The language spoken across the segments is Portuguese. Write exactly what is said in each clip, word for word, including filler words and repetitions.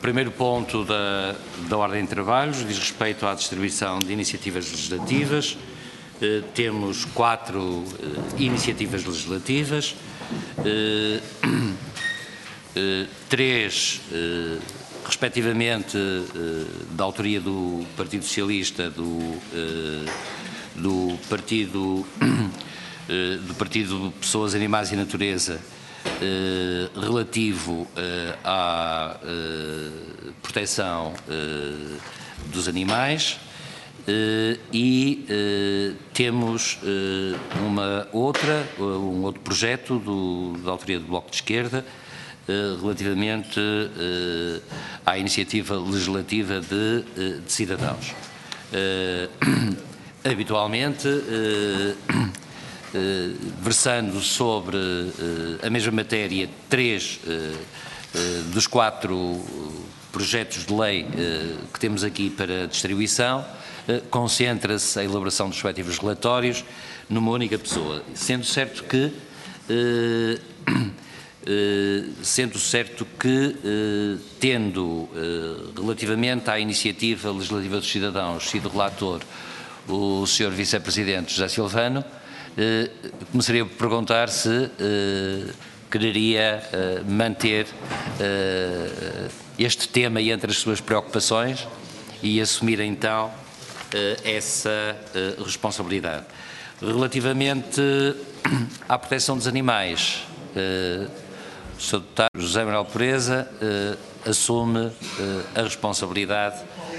primeiro ponto da, da ordem de trabalhos diz respeito à distribuição de iniciativas legislativas. Uh, temos quatro uh, iniciativas legislativas, uh, uh, três, uh, respectivamente, uh, da autoria do Partido Socialista, do, uh, do Partido, uh, do Partido de Pessoas, Animais e Natureza, Uh, relativo uh, à uh, proteção uh, dos animais uh, e uh, temos uh, uma outra, uh, um outro projeto do, da autoria do Bloco de Esquerda uh, relativamente uh, à iniciativa legislativa de, uh, de cidadãos. Uh, habitualmente, uh, Uh, versando sobre uh, a mesma matéria, três uh, uh, dos quatro projetos de lei uh, que temos aqui para distribuição, uh, concentra-se a elaboração dos respectivos relatórios numa única pessoa, sendo certo que, uh, uh, sendo certo que uh, tendo uh, relativamente à iniciativa legislativa dos cidadãos sido relator o senhor Vice-Presidente José Silvano, Uh, começaria por perguntar se uh, quereria uh, manter uh, este tema entre as suas preocupações e assumir então uh, essa uh, responsabilidade. Relativamente à proteção dos animais, uh, o senhor Deputado José Manuel Pureza uh, assume uh, a responsabilidade.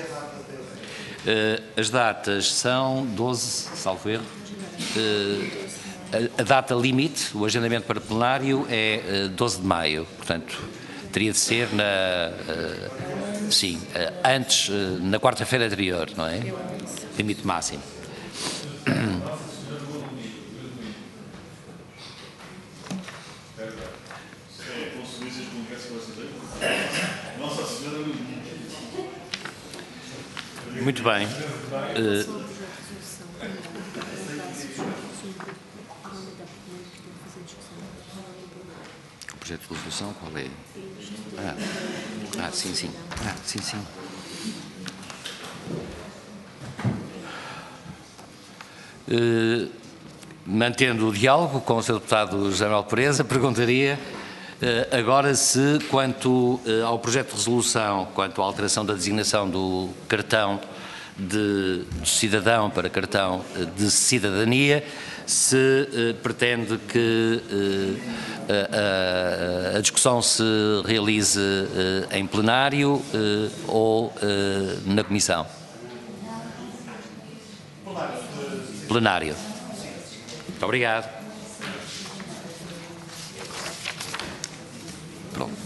Uh, as datas são doze, salvo erro. Uh, a, a data limite, o agendamento para plenário é uh, doze de maio, portanto, teria de ser na, uh, sim, uh, antes, uh, na quarta-feira anterior, não é? Limite máximo. Muito bem. Uh, O projeto de resolução, qual é? Ah, ah sim, sim. Ah, sim, sim. Uh, mantendo o diálogo com o senhor Deputado José Manuel Pureza, perguntaria uh, agora se, quanto uh, ao projeto de resolução, quanto à alteração da designação do cartão de, de cidadão para cartão de cidadania, se uh, pretende que uh, a, a, a discussão se realize uh, em plenário uh, ou uh, na Comissão? Plenário. Muito obrigado. Pronto.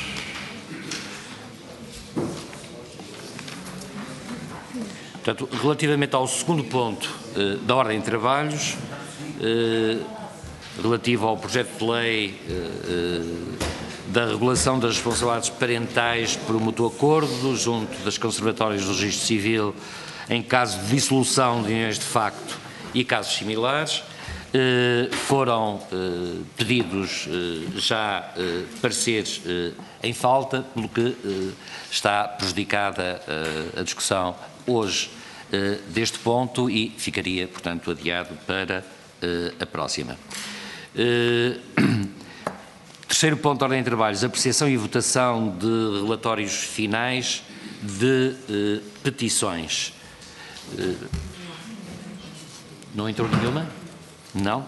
Portanto, relativamente ao segundo ponto uh, da ordem de trabalhos, uh, relativo ao projeto de lei uh, uh, da regulação das responsabilidades parentais por mútuo acordo junto das conservatórias do registro civil em caso de dissolução de uniões de facto e casos similares, uh, foram uh, pedidos uh, já uh, pareceres uh, em falta, pelo que uh, está prejudicada uh, a discussão hoje uh, deste ponto e ficaria, portanto, adiado para uh, a próxima. Uh, terceiro ponto da ordem de trabalhos, apreciação e votação de relatórios finais de uh, petições. Uh, não entrou nenhuma? Não?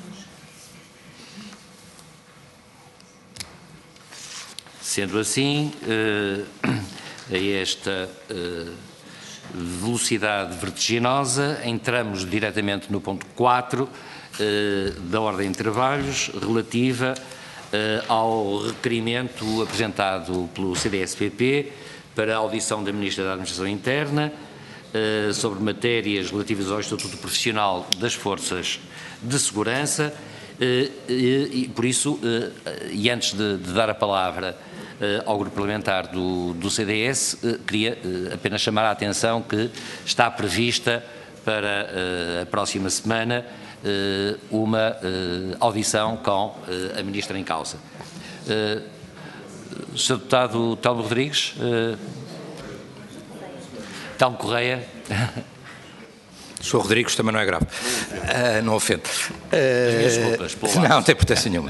Sendo assim, uh, a esta uh, velocidade vertiginosa, entramos diretamente no ponto quatro uh, da ordem de trabalhos, relativa uh, ao requerimento apresentado pelo C D S P P para a audição da Ministra da Administração Interna uh, sobre matérias relativas ao Estatuto Profissional das Forças de Segurança uh, e, e, por isso, uh, e antes de, de dar a palavra Uh, ao grupo parlamentar do, do C D S, uh, queria uh, apenas chamar a atenção que está prevista para uh, a próxima semana uh, uma uh, audição com uh, a Ministra em causa. Uh, senhor Deputado Telmo Rodrigues. Uh, Telmo Correia. senhor Rodrigues também não é grave. Uh, não ofende. Uh, desculpas, não, não tem importância nenhuma.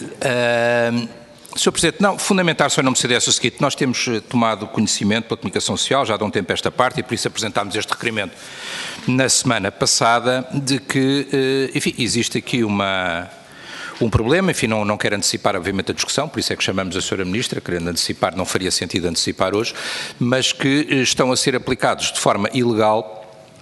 Uh, senhor Presidente, não, fundamentar só em nome do C D S o seguinte: nós temos tomado conhecimento pela comunicação social, já há um tempo esta parte, e por isso apresentámos este requerimento na semana passada, de que, enfim, existe aqui uma, um problema, enfim, não, não quero antecipar obviamente a discussão, por isso é que chamamos a senhora Ministra, querendo antecipar, não faria sentido antecipar hoje, mas que estão a ser aplicados de forma ilegal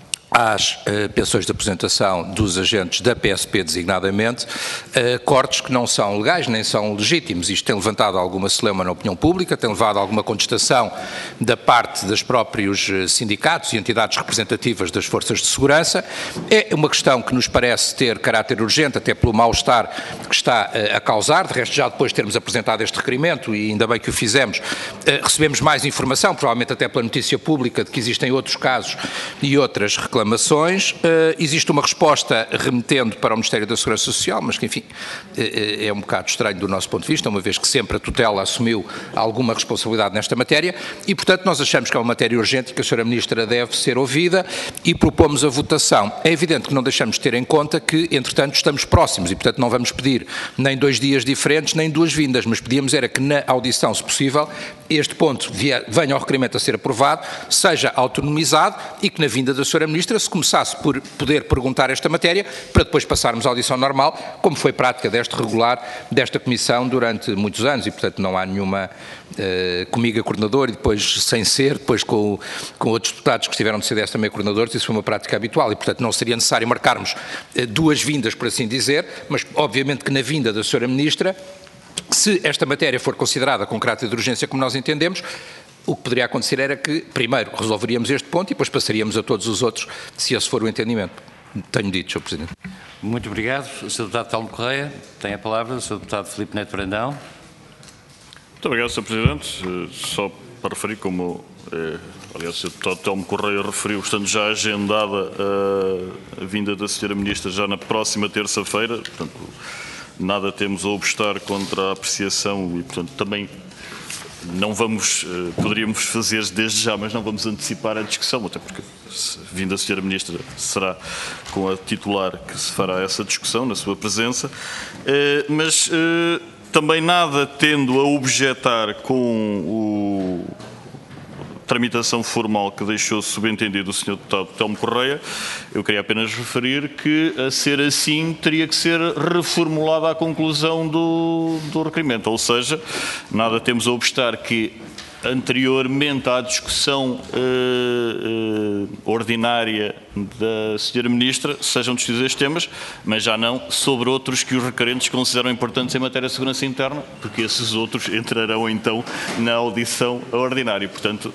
às uh, pensões de aposentação dos agentes da P S P, designadamente, uh, cortes que não são legais nem são legítimos. Isto tem levantado alguma celeuma na opinião pública, tem levado a alguma contestação da parte dos próprios sindicatos e entidades representativas das forças de segurança. É uma questão que nos parece ter caráter urgente, até pelo mal-estar que está uh, a causar. De resto, já depois de termos apresentado este requerimento, e ainda bem que o fizemos, uh, recebemos mais informação, provavelmente até pela notícia pública, de que existem outros casos e outras reclamações. reclamações. Uh, existe uma resposta remetendo para o Ministério da Segurança Social, mas que, enfim, uh, é um bocado estranho do nosso ponto de vista, uma vez que sempre a tutela assumiu alguma responsabilidade nesta matéria e, portanto, nós achamos que é uma matéria urgente e que a senhora Ministra deve ser ouvida e propomos a votação. É evidente que não deixamos de ter em conta que, entretanto, estamos próximos e, portanto, não vamos pedir nem dois dias diferentes, nem duas vindas, mas pedíamos era que na audição, se possível, este ponto via, venha ao requerimento a ser aprovado, seja autonomizado e que na vinda da senhora Ministra se começasse por poder perguntar esta matéria para depois passarmos à audição normal, como foi prática deste regular desta Comissão durante muitos anos e, portanto, não há nenhuma uh, comigo a coordenador e depois sem ser, depois com, com outros deputados que estiveram de C D S também coordenadores, isso foi uma prática habitual e, portanto, não seria necessário marcarmos uh, duas vindas, por assim dizer, mas obviamente que na vinda da senhora Ministra, se esta matéria for considerada com caráter de urgência como nós entendemos, o que poderia acontecer era que, primeiro, resolveríamos este ponto e depois passaríamos a todos os outros, se esse for o entendimento. Tenho dito, senhor Presidente. Muito obrigado. O senhor Deputado Telmo Correia tem a palavra. O senhor Deputado Filipe Neto Brandão. Muito obrigado, senhor Presidente. Só para referir, como, eh, aliás, o senhor Deputado Telmo Correia referiu, estando já agendada a, a vinda da senhora Ministra já na próxima terça-feira, portanto, nada temos a obstar contra a apreciação e, portanto, também não vamos, poderíamos fazer desde já, mas não vamos antecipar a discussão, até porque, vindo a senhora Ministra, será com a titular que se fará essa discussão, na sua presença, mas também nada tendo a objetar com o tramitação formal que deixou subentendido o senhor Deputado Telmo Correia, eu queria apenas referir que, a ser assim, teria que ser reformulada a conclusão do, do requerimento, ou seja, nada temos a obstar que, anteriormente à discussão eh, eh, ordinária da senhora Ministra, sejam discutidos estes temas, mas já não sobre outros que os requerentes consideram importantes em matéria de segurança interna, porque esses outros entrarão então na audição ordinária. Portanto,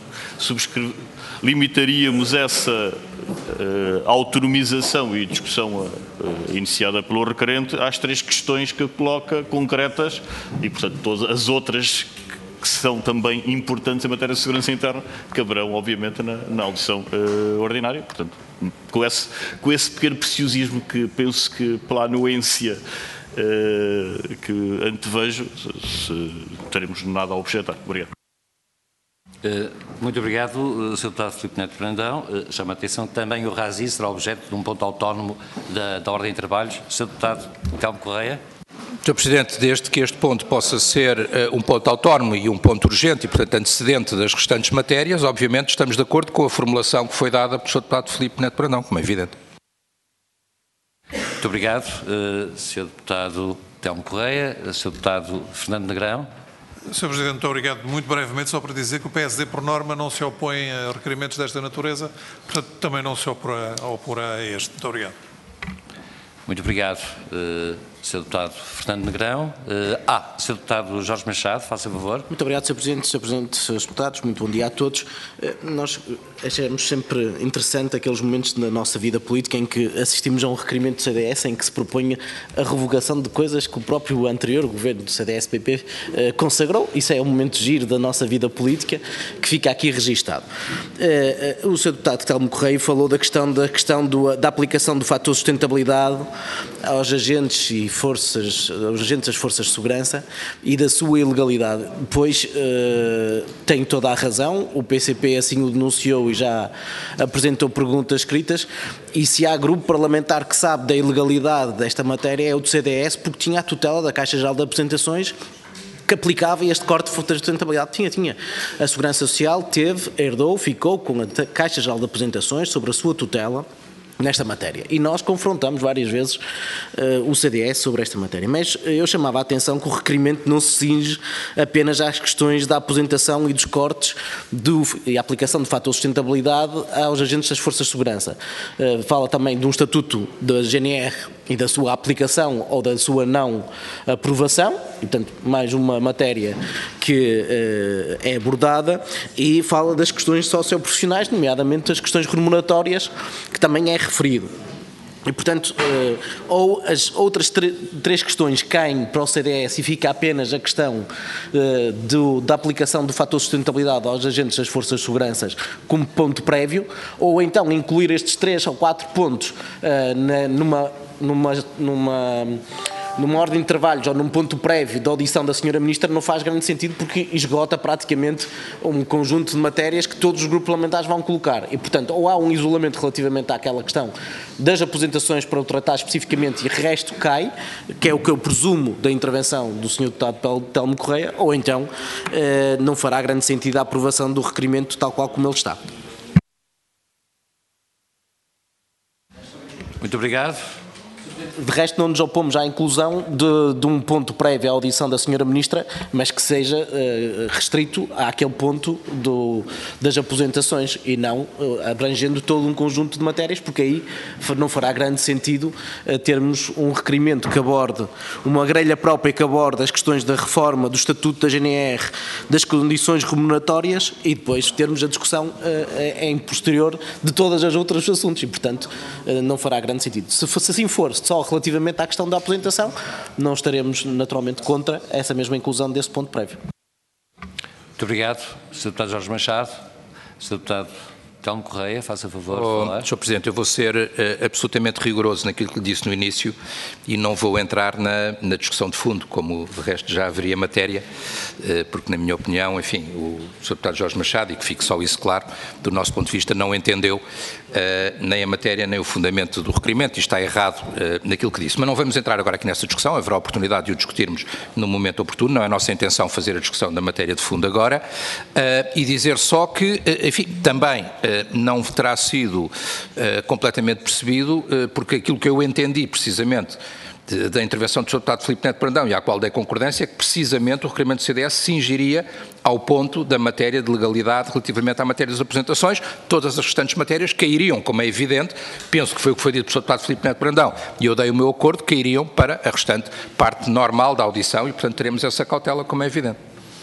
limitaríamos essa eh, autonomização e discussão eh, iniciada pelo requerente às três questões que coloca concretas e, portanto, todas as outras que são também importantes em matéria de segurança interna, caberão, obviamente, na, na audição uh, ordinária. Portanto, com esse, com esse pequeno preciosismo que penso que, pela anuência uh, que antevejo, se, se teremos nada a objetar. Obrigado. Uh, muito obrigado, uh, senhor Deputado Filipe Neto Brandão. Uh, chama a atenção que também o RASI será objeto de um ponto autónomo da, da Ordem de Trabalhos. senhor Deputado Telmo Correia. senhor Presidente, desde que este ponto possa ser uh, um ponto autónomo e um ponto urgente e, portanto, antecedente das restantes matérias, obviamente estamos de acordo com a formulação que foi dada pelo senhor Deputado Filipe Neto Brandão, como é evidente. Muito obrigado, uh, senhor Deputado Telmo Correia. senhor Deputado Fernando Negrão. senhor Presidente, muito obrigado. Muito brevemente, só para dizer que o P S D, por norma, não se opõe a requerimentos desta natureza, portanto, também não se oporá, oporá a este. Muito obrigado. Muito obrigado, uh, senhor Deputado Fernando Negrão. Uh, ah, senhor Deputado Jorge Machado, faça favor. Muito obrigado, senhor Presidente, senhor Presidente, senhores Deputados, muito bom dia a todos. Uh, nós achamos sempre interessante aqueles momentos na nossa vida política em que assistimos a um requerimento do C D S em que se proponha a revogação de coisas que o próprio anterior governo do C D S P P uh, consagrou. Isso é um momento giro da nossa vida política que fica aqui registado. Uh, uh, o senhor Deputado Telmo Correia falou da questão, da, questão do, da aplicação do fator sustentabilidade aos agentes e forças, aos agentes das forças de segurança e da sua ilegalidade, pois uh, tem toda a razão, o P C P assim o denunciou e já apresentou perguntas escritas, e se há grupo parlamentar que sabe da ilegalidade desta matéria é o do C D S, porque tinha a tutela da Caixa Geral de Apresentações que aplicava este corte de sustentabilidade. Tinha, tinha. A Segurança Social teve, herdou, ficou com a Caixa Geral de Apresentações sobre a sua tutela nesta matéria. E nós confrontamos várias vezes uh, o C D S sobre esta matéria. Mas eu chamava a atenção que o requerimento não se cinge apenas às questões da aposentação e dos cortes do, e a aplicação de fator de sustentabilidade aos agentes das forças de segurança. Uh, fala também de um estatuto da G N R e da sua aplicação ou da sua não aprovação, e, portanto, mais uma matéria que uh, é abordada, e fala das questões socioprofissionais, nomeadamente as questões remuneratórias, que também é referido. E, portanto, uh, ou as outras três questões caem para o C D S e fica apenas a questão uh, do, da aplicação do fator de sustentabilidade aos agentes das forças de segurança como ponto prévio, ou então incluir estes três ou quatro pontos uh, na, numa, numa, numa, numa ordem de trabalhos ou num ponto prévio da audição da senhora Ministra não faz grande sentido, porque esgota praticamente um conjunto de matérias que todos os grupos parlamentares vão colocar. E, portanto, ou há um isolamento relativamente àquela questão das aposentações para o tratar especificamente e o resto cai, que é o que eu presumo da intervenção do senhor Deputado Telmo Correia, ou então eh, não fará grande sentido a aprovação do requerimento tal qual como ele está. Muito obrigado. De resto, não nos opomos à inclusão de, de um ponto prévio à audição da senhora Ministra, mas que seja uh, restrito àquele ponto do, das aposentações e não uh, abrangendo todo um conjunto de matérias, porque aí não fará grande sentido uh, termos um requerimento que aborde, uma grelha própria que aborde as questões da reforma do Estatuto da G N R, das condições remuneratórias, e depois termos a discussão uh, em posterior de todas as outras assuntos, e, portanto, uh, não fará grande sentido. Se, se assim for, só relativamente à questão da aposentação, não estaremos naturalmente contra essa mesma inclusão desse ponto prévio. Muito obrigado, senhor Deputado Jorge Machado. senhor Deputado Telmo Correia, faça favor de oh, falar. senhor Presidente, eu vou ser uh, absolutamente rigoroso naquilo que lhe disse no início e não vou entrar na, na discussão de fundo, como de resto já haveria matéria, uh, porque na minha opinião, enfim, o senhor Deputado Jorge Machado, e que fique só isso claro, do nosso ponto de vista não entendeu Uh, nem a matéria, nem o fundamento do requerimento, e está errado uh, naquilo que disse. Mas não vamos entrar agora aqui nessa discussão, haverá oportunidade de o discutirmos no momento oportuno, não é a nossa intenção fazer a discussão da matéria de fundo agora, uh, e dizer só que, uh, enfim, também uh, não terá sido uh, completamente percebido, uh, porque aquilo que eu entendi precisamente da intervenção do senhor Deputado Filipe Neto Brandão, e à qual dei concordância, é que precisamente o requerimento do C D S se ingiria ao ponto da matéria de legalidade relativamente à matéria das apresentações. Todas as restantes matérias cairiam, como é evidente, penso que foi o que foi dito pelo senhor Deputado Filipe Neto Brandão, e eu dei o meu acordo, cairiam para a restante parte normal da audição, e portanto teremos essa cautela, como é evidente.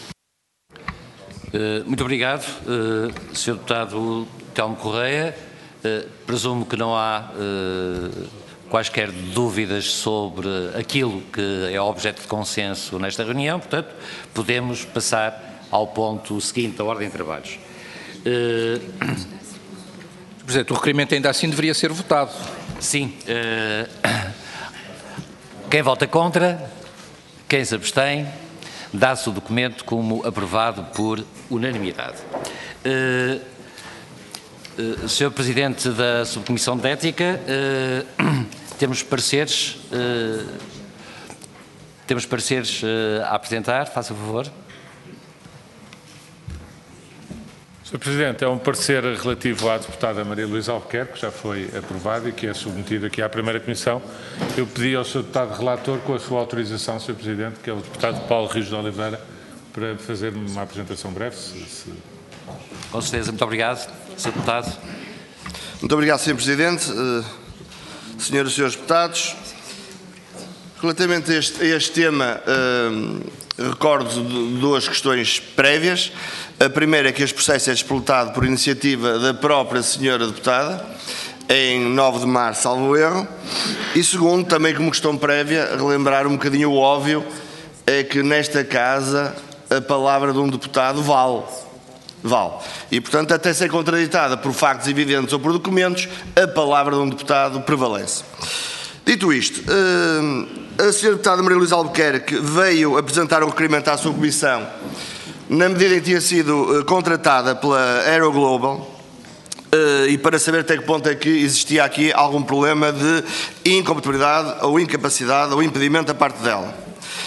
Uh, muito obrigado, uh, senhor Deputado Telmo Correia. Uh, presumo que não há uh, quaisquer dúvidas sobre aquilo que é objeto de consenso nesta reunião, portanto, podemos passar ao ponto seguinte da ordem de trabalhos. Uh... Presidente, o requerimento ainda assim deveria ser votado. Sim. Uh... Quem vota contra, quem se abstém, dá-se o documento como aprovado por unanimidade. Uh... Uh, senhor Presidente da Subcomissão de Ética, uh, temos pareceres, uh, temos pareceres uh, a apresentar, faça favor. senhor Presidente, é um parecer relativo à deputada Maria Luísa Albuquerque, que já foi aprovado e que é submetido aqui à Primeira Comissão. Eu pedi ao senhor Deputado Relator, com a sua autorização, senhor Presidente, que é o Deputado Paulo Rios de Oliveira, para fazer uma apresentação breve. Se, se... Com certeza, muito obrigado. senhor Deputado. Muito obrigado, senhor Presidente. Uh, senhoras e senhores deputados, relativamente a este, a este tema, uh, recordo duas questões prévias. A primeira é que este processo é disputado por iniciativa da própria senhora deputada, em nove de março, salvo erro. E segundo, também como questão prévia, relembrar um bocadinho o óbvio, é que nesta casa a palavra de um deputado vale. Vale. E, portanto, até ser contraditada por factos evidentes ou por documentos, a palavra de um deputado prevalece. Dito isto, a senhora deputada Maria Luísa Albuquerque veio apresentar um requerimento à sua comissão na medida em que tinha sido contratada pela Aero Global e para saber até que ponto é que existia aqui algum problema de incompatibilidade ou incapacidade ou impedimento da parte dela.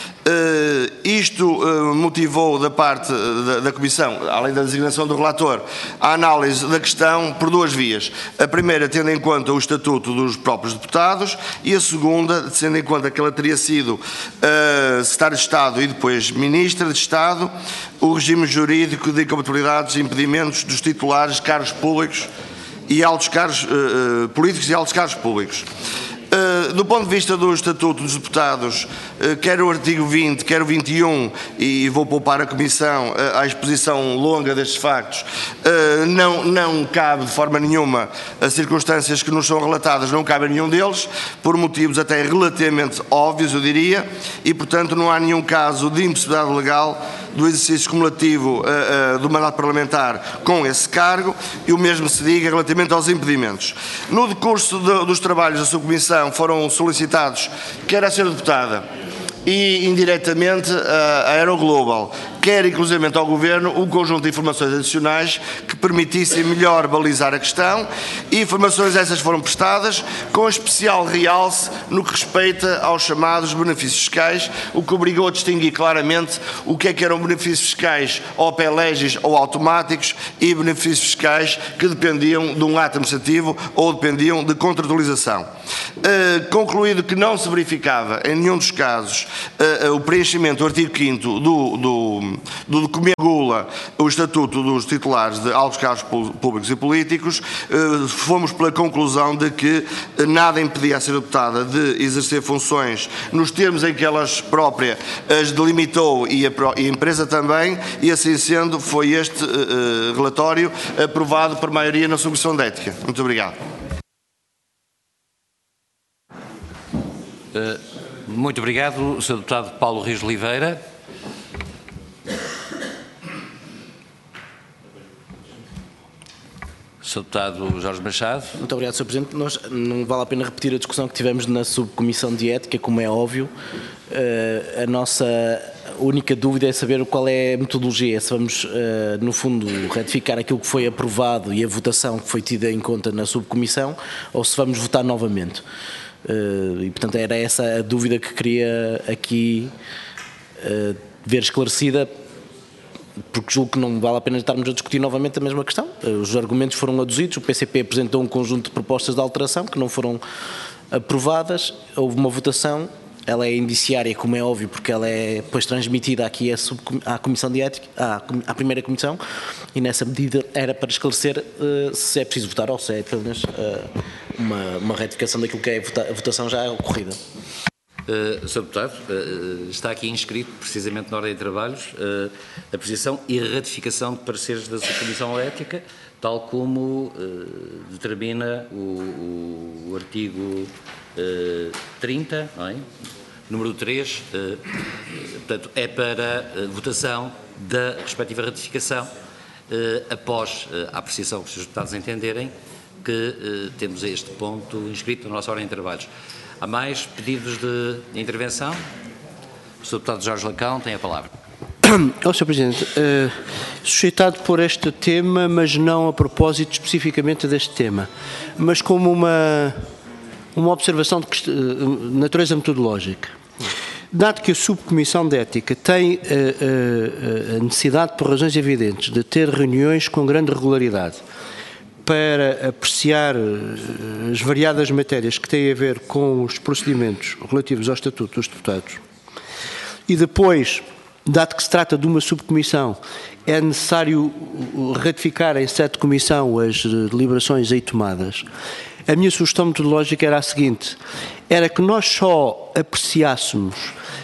Uh, isto uh, motivou da parte da, da Comissão, além da designação do relator, a análise da questão por duas vias. A primeira, tendo em conta o estatuto dos próprios deputados, e a segunda, tendo em conta que ela teria sido uh, secretária de Estado e depois ministra de Estado, o regime jurídico de incompatibilidades e impedimentos dos titulares de cargos públicos e altos cargos uh, políticos e altos cargos públicos. Uh, do ponto de vista do Estatuto dos Deputados, uh, quer o artigo vinte, quer o vinte e um, e vou poupar a Comissão uh, à exposição longa destes factos, uh, não, não cabe de forma nenhuma as circunstâncias que nos são relatadas, não cabe a nenhum deles, por motivos até relativamente óbvios, eu diria, e portanto não há nenhum caso de impossibilidade legal do exercício cumulativo uh, uh, do mandato parlamentar com esse cargo, e o mesmo se diga relativamente aos impedimentos. No decurso de, dos trabalhos da sua Comissão foram solicitados, quer a senhora deputada e indiretamente a Aero Global, quer inclusivamente ao Governo, um conjunto de informações adicionais que permitissem melhor balizar a questão, e informações essas foram prestadas com especial realce no que respeita aos chamados benefícios fiscais, o que obrigou a distinguir claramente o que é que eram benefícios fiscais ou P legis ou automáticos e benefícios fiscais que dependiam de um ato administrativo ou dependiam de contratualização. Uh, concluído que não se verificava em nenhum dos casos uh, uh, o preenchimento do artigo quinto do, do do documento que regula o estatuto dos titulares de altos cargos públicos e políticos, fomos pela conclusão de que nada impedia a senhora deputada de exercer funções nos termos em que ela própria as delimitou e a, e a empresa também, e assim sendo foi este uh, relatório aprovado por maioria na Comissão de Ética. Muito obrigado. Uh, muito obrigado, senhor Deputado Paulo Rios de Oliveira. senhor Deputado Jorge Machado. Muito obrigado, senhor Presidente. Nós, não vale a pena repetir a discussão que tivemos na Subcomissão de Ética, como é óbvio. Uh, a nossa única dúvida é saber qual é a metodologia, se vamos, uh, no fundo, ratificar aquilo que foi aprovado e a votação que foi tida em conta na Subcomissão, ou se vamos votar novamente. Uh, e, portanto, era essa a dúvida que queria aqui uh, ver esclarecida, porque julgo que não vale a pena estarmos a discutir novamente a mesma questão. Os argumentos foram aduzidos, o P C P apresentou um conjunto de propostas de alteração que não foram aprovadas, houve uma votação, ela é indiciária, como é óbvio, porque ela é depois transmitida aqui à Comissão de Ética, à, à primeira Comissão, e nessa medida era para esclarecer uh, se é preciso votar ou se é apenas uh, uma, uma retificação daquilo que é a votação já ocorrida. Uh, senhor Deputado, uh, está aqui inscrito, precisamente na ordem de trabalhos, uh, a posição e a ratificação de pareceres da Subcomissão Ética, tal como uh, determina o, o, o artigo uh, trinta, não é? Número três, uh, portanto, é para uh, votação da respectiva ratificação, uh, após uh, a apreciação que os senhores deputados entenderem que uh, temos este ponto inscrito na nossa ordem de trabalhos. Há mais pedidos de intervenção? O senhor Deputado Jorge Lacão tem a palavra. Oh, senhor Presidente, uh, suscitado por este tema, mas não a propósito especificamente deste tema, mas como uma, uma observação de uh, natureza metodológica. Dado que a Subcomissão de Ética tem uh, uh, a necessidade, por razões evidentes, de ter reuniões com grande regularidade, para apreciar as variadas matérias que têm a ver com os procedimentos relativos ao Estatuto dos Deputados, e depois, dado que se trata de uma subcomissão, é necessário ratificar em sede de comissão as deliberações aí tomadas, a minha sugestão metodológica era a seguinte: era que nós só apreciássemos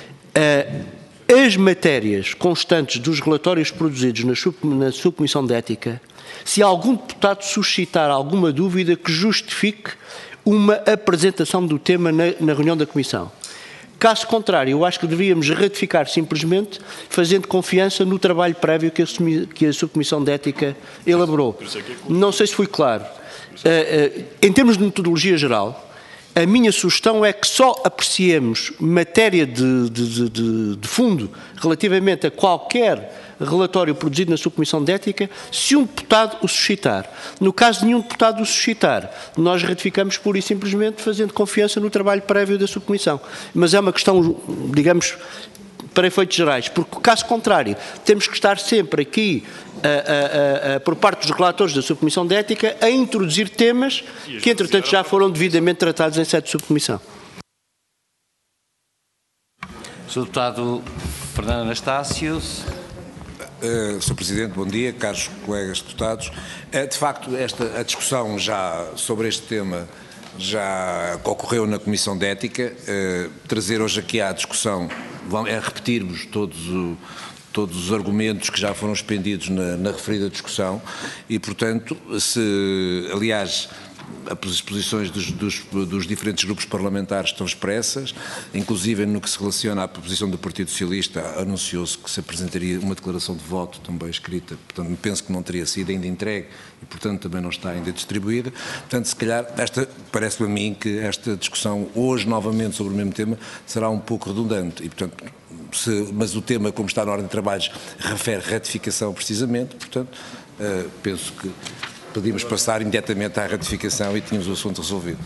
uh, as matérias constantes dos relatórios produzidos na, sub, na subcomissão de Ética, se algum deputado suscitar alguma dúvida que justifique uma apresentação do tema na, na reunião da Comissão. Caso contrário, eu acho que deveríamos ratificar simplesmente, fazendo confiança no trabalho prévio que a, que a Subcomissão de Ética elaborou. Não sei se fui claro. Uh, uh, em termos de metodologia geral, A minha sugestão é que só apreciemos matéria de, de, de, de fundo relativamente a qualquer relatório produzido na Subcomissão de Ética se um deputado o suscitar. No caso de nenhum deputado o suscitar, nós ratificamos pura e simplesmente fazendo confiança no trabalho prévio da Subcomissão. Mas é uma questão, digamos, para efeitos gerais, porque caso contrário, temos que estar sempre aqui, a, a, a, por parte dos relatores da Subcomissão de Ética, a introduzir temas que, entretanto, já foram devidamente tratados em sede de subcomissão. senhor Deputado Fernando Anastácio. Uh, senhor Presidente, bom dia, caros colegas deputados. Uh, de facto, esta, a discussão já sobre este tema já ocorreu na Comissão de Ética. Uh, trazer hoje aqui à discussão é repetirmos todos, o, todos os argumentos que já foram expendidos na, na referida discussão e, portanto, se, aliás, as posições dos, dos, dos diferentes grupos parlamentares estão expressas, inclusive no que se relaciona à posição do Partido Socialista, anunciou-se que se apresentaria uma declaração de voto também escrita, portanto penso que não teria sido ainda entregue e portanto também não está ainda distribuída, portanto se calhar esta, parece-me a mim que esta discussão hoje novamente sobre o mesmo tema será um pouco redundante e portanto, se, mas o tema como está na ordem de trabalhos refere ratificação precisamente, portanto uh, penso que podíamos passar imediatamente à ratificação e tínhamos o assunto resolvido.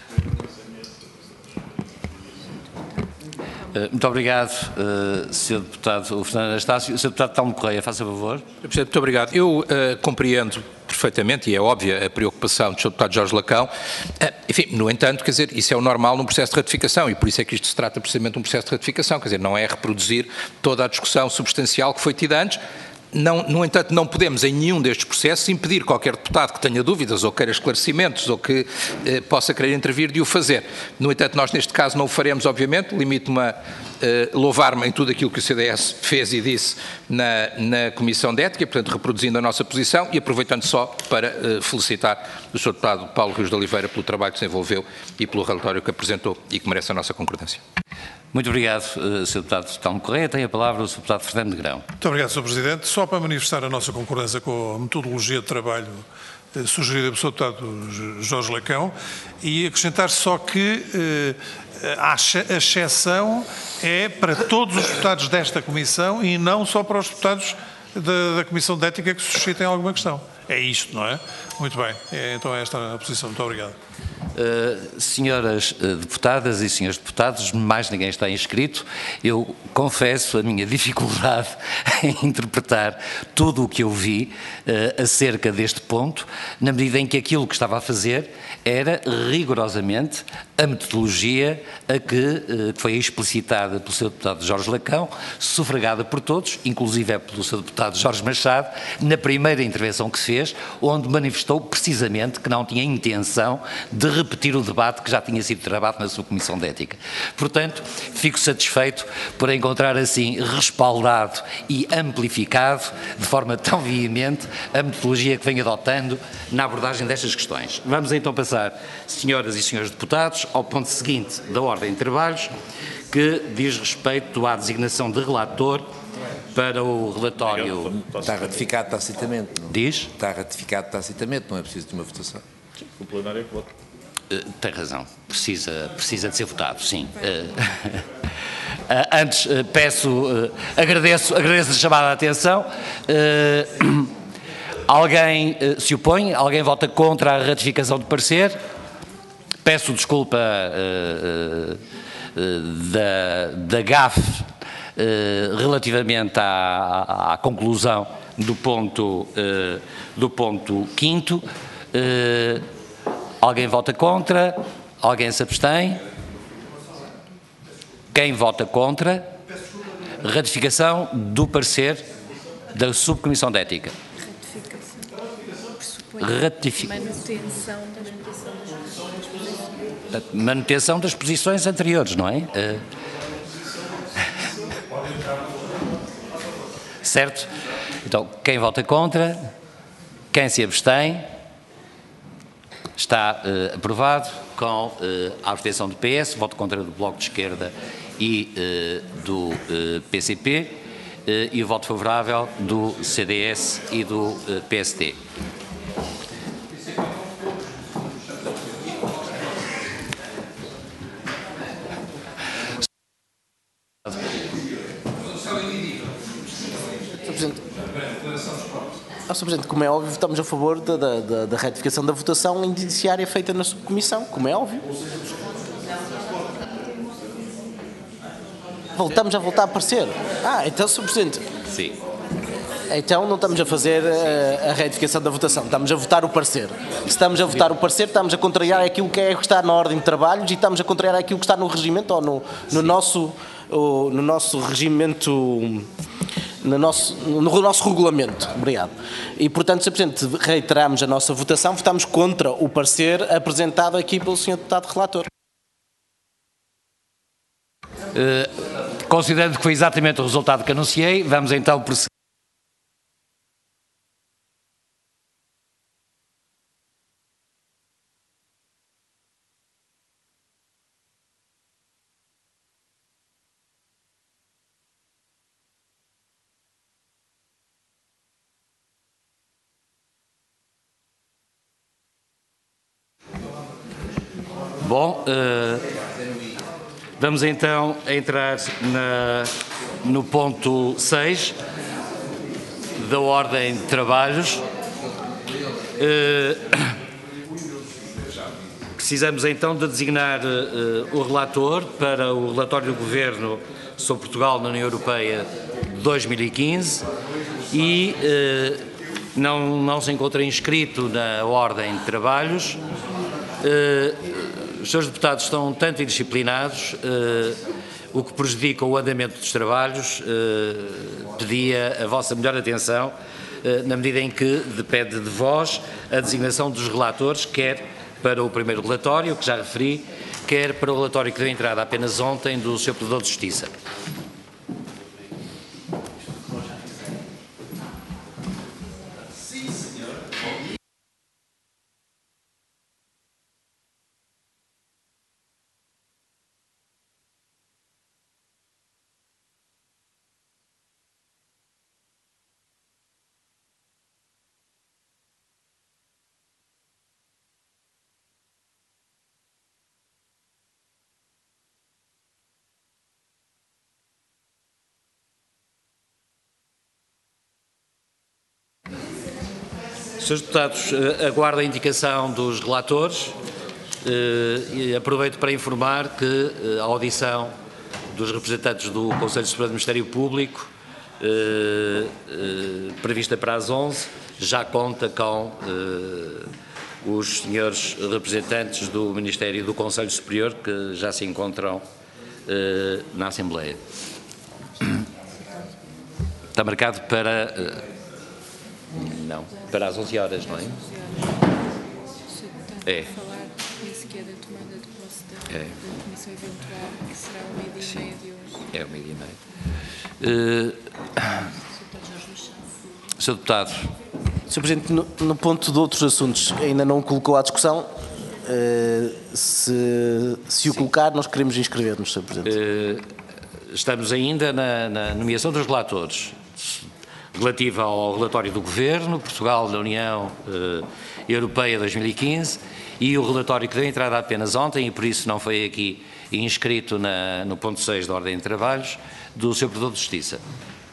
Muito obrigado, senhor Deputado Fernando Anastácio. senhor Deputado Telmo Correia, faça favor. Presidente, muito obrigado. Eu uh, compreendo perfeitamente, e é óbvia a preocupação do senhor Deputado Jorge Lacão. Uh, enfim, no entanto, quer dizer, isso é o normal num processo de ratificação e por isso é que isto se trata precisamente de um processo de ratificação, quer dizer, não é reproduzir toda a discussão substancial que foi tida antes. Não, no entanto, não podemos em nenhum destes processos impedir qualquer deputado que tenha dúvidas ou queira esclarecimentos ou que eh, possa querer intervir de o fazer. No entanto, nós neste caso não o faremos, obviamente, limito-me a eh, louvar-me em tudo aquilo que o C D S fez e disse na, na Comissão de Ética, portanto, reproduzindo a nossa posição e aproveitando só para eh, felicitar o senhor Deputado Paulo Rios de Oliveira pelo trabalho que desenvolveu e pelo relatório que apresentou e que merece a nossa concordância. Muito obrigado, senhor Deputado Telmo Correia. Tem a palavra o senhor Deputado Fernando Negrão. Muito obrigado, senhor Presidente. Só para manifestar a nossa concordância com a metodologia de trabalho eh, sugerida pelo senhor Deputado Jorge Lacão e acrescentar só que eh, a exceção é para todos os deputados desta Comissão e não só para os deputados da, da Comissão de Ética que suscitem alguma questão. É isto, não é? Muito bem. É, então é esta a posição. Muito obrigado. Uh, senhoras uh, deputadas e senhores deputados, mais ninguém está inscrito. Eu confesso a minha dificuldade em interpretar tudo o que eu vi uh, acerca deste ponto, na medida em que aquilo que estava a fazer era rigorosamente a metodologia a que uh, foi explicitada pelo seu deputado Jorge Lacão, sufragada por todos, inclusive é pelo seu deputado Jorge Machado, na primeira intervenção que fez, onde manifestou precisamente que não tinha intenção de repetir o debate que já tinha sido travado na sua Comissão de Ética. Portanto, fico satisfeito por encontrar assim respaldado e amplificado de forma tão veemente a metodologia que vem adotando na abordagem destas questões. Vamos então passar, senhoras e senhores deputados, ao ponto seguinte da ordem de trabalhos, que diz respeito à designação de relator para o relatório. Está ratificado tacitamente. Não? Diz? Está ratificado tacitamente, não é preciso de uma votação. O plenário é que vota. Uh, tem razão, precisa, precisa de ser votado, sim. Uh, uh, antes, uh, peço, uh, agradeço, agradeço a chamada de atenção. Uh, alguém uh, se opõe? Alguém vota contra a ratificação do parecer? Peço desculpa uh, uh, uh, da, da gafe uh, relativamente à, à, à conclusão do ponto, uh, do ponto quinto. Uh, alguém vota contra? Alguém se abstém? Quem vota contra? Ratificação do parecer da Subcomissão de Ética. Ratificação. Manutenção das posições. Manutenção das posições anteriores, não é? Uh... Certo? Então, quem vota contra? Quem se abstém? Está uh, aprovado com uh, a abstenção do P S, voto contra do Bloco de Esquerda e uh, do uh, P C P uh, e o voto favorável do C D S e do uh, P S D. senhor Presidente, como é óbvio, estamos a favor da, da, da retificação da votação indiciária feita na subcomissão, como é óbvio. Voltamos a voltar a aparecer. Ah, então, senhor Presidente. Sim. Então não estamos a fazer a, a retificação da votação, estamos a votar o parecer. Se estamos a votar o parecer, estamos a contrariar aquilo que, é, que está na ordem de trabalhos e estamos a contrariar aquilo que está no regimento ou no, no, nosso, ou, no nosso regimento, no nosso, no nosso regulamento. Obrigado. E, portanto, senhor Presidente, reiteramos a nossa votação, votamos contra o parecer apresentado aqui pelo senhor Deputado Relator. Uh, considerando que foi exatamente o resultado que anunciei, vamos então prosseguir. Bom, uh, vamos então entrar na, no ponto seis da ordem de trabalhos. Uh, precisamos então de designar uh, o relator para o relatório do Governo sobre Portugal na União Europeia de dois mil e quinze e uh, não, não se encontra inscrito na ordem de trabalhos. Uh, Os senhores deputados estão tanto indisciplinados, eh, o que prejudica o andamento dos trabalhos. Eh, pedia a vossa melhor atenção, eh, na medida em que depende de vós a designação dos relatores, quer para o primeiro relatório, que já referi, quer para o relatório que deu entrada apenas ontem do senhor Provedor de Justiça. Senhores deputados, aguardo a indicação dos relatores e aproveito para informar que a audição dos representantes do Conselho Superior do Ministério Público, prevista para as onze, já conta com os senhores representantes do Ministério e do Conselho Superior, que já se encontram na Assembleia. Está marcado para... Não, para as onze horas, não é? É. Falar nem sequer da tomada de posse da, é. da comissão eventual, que será o meio-dia e meia de hoje. É o meio-dia e meia. Uh, senhor Deputado. senhor Presidente, no, no ponto de outros assuntos, ainda não colocou à discussão. Uh, se, se o colocar, nós queremos inscrever-nos, senhor Presidente. Uh, estamos ainda na, na nomeação dos relatores. Relativa ao relatório do Governo, Portugal da União eh, Europeia dois mil e quinze, e o relatório que deu entrada apenas ontem, e por isso não foi aqui inscrito na, no ponto seis da ordem de trabalhos, do senhor Provedor de Justiça.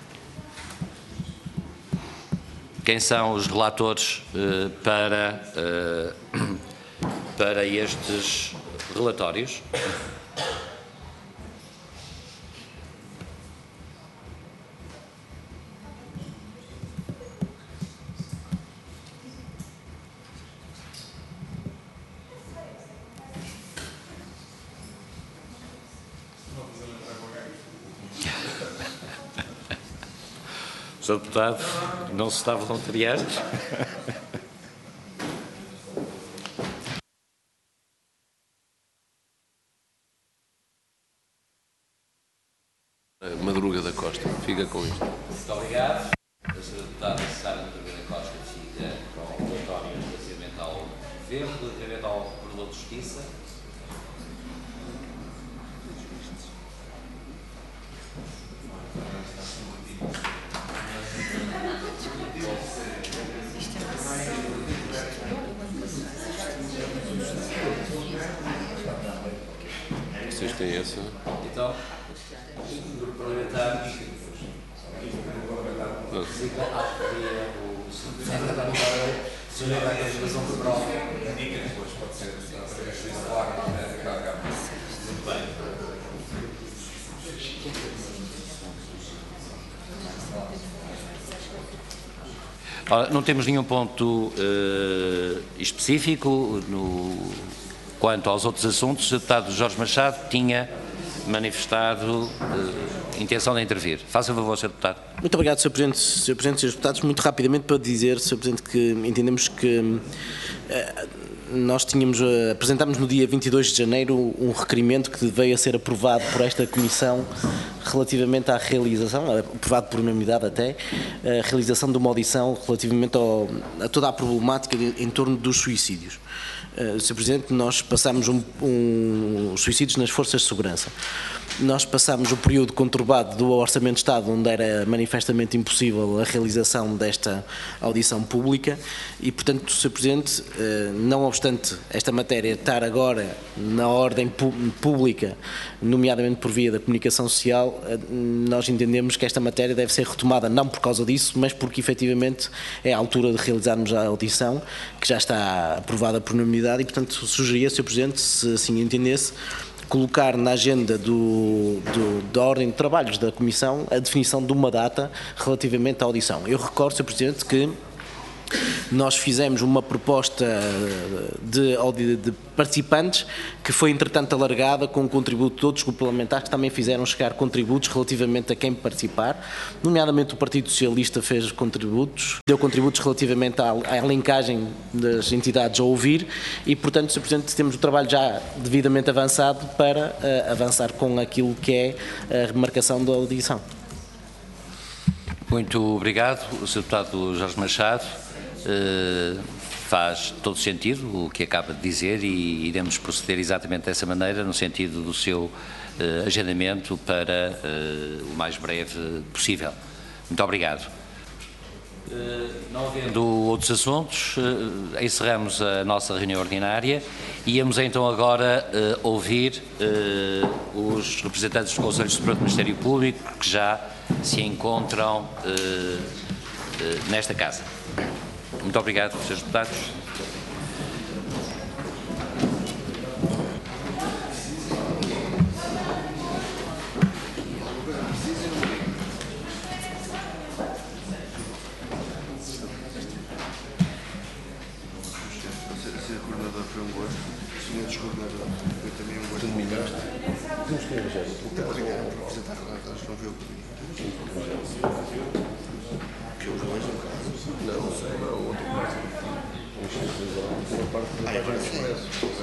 Quem são os relatores eh, para, eh, para estes relatórios? senhor Deputado, não se está voluntariando? Madruga da Costa, fica com isto. Muito obrigado. A senhora Deputada Sara Madruga da Costa fica com o relatório relativamente ao Governo, relativamente ao Provedor de Justiça. Vocês têm essa? Então, o grupo parlamentar. Não. Se olhar a legislação federal, indica depois, pode ser Ora, não temos nenhum ponto uh, específico. No, quanto aos outros assuntos, o deputado Jorge Machado tinha manifestado uh, intenção de intervir. Faça favor, senhor Deputado. Muito obrigado, senhor Presidente. senhor Presidente, senhores Deputados, muito rapidamente para dizer, senhor Presidente, que entendemos que uh, nós tínhamos, uh, apresentámos no dia vinte e dois de janeiro um requerimento que veio a ser aprovado por esta Comissão relativamente à realização, aprovado por unanimidade até, a realização de uma audição relativamente ao, a toda a problemática de, em torno dos suicídios. Uh, senhor Presidente, nós passámos um, um, suicídios nas forças de segurança. Nós passámos o período conturbado do Orçamento de Estado, onde era manifestamente impossível a realização desta audição pública e, portanto, senhor Presidente, não obstante esta matéria estar agora na ordem pública, nomeadamente por via da comunicação social, nós entendemos que esta matéria deve ser retomada, não por causa disso, mas porque efetivamente é a altura de realizarmos a audição, que já está aprovada por unanimidade e, portanto, sugeria, senhor Presidente, se assim entendesse, colocar na agenda do, do, da ordem de trabalhos da Comissão a definição de uma data relativamente à audição. Eu recordo, senhor Presidente, que nós fizemos uma proposta de, de participantes que foi entretanto alargada com o contributo de outros grupos parlamentares que também fizeram chegar contributos relativamente a quem participar, nomeadamente o Partido Socialista fez contributos, deu contributos relativamente à, à linkagem das entidades a ouvir e, portanto, senhor Presidente, temos o trabalho já devidamente avançado para uh, avançar com aquilo que é a remarcação da audição. Muito obrigado, o senhor Deputado Jorge Machado. Uh, faz todo sentido o que acaba de dizer e iremos proceder exatamente dessa maneira, no sentido do seu uh, agendamento para uh, o mais breve possível. Muito obrigado. Uh, não havendo outros assuntos, uh, encerramos a nossa reunião ordinária e íamos então agora uh, ouvir uh, os representantes dos Conselhos Superior do Ministério Público que já se encontram uh, uh, nesta casa. Muito obrigado, senhores Deputados. Ser coordenador foi um gosto. Senhor descoordenador, foi também um gosto. Tudo melhor. Temos que ir já. Obrigado por apresentar relatórios, não viu comigo. Que os dois no caso. Não, sei, não, outro caso. Ah, é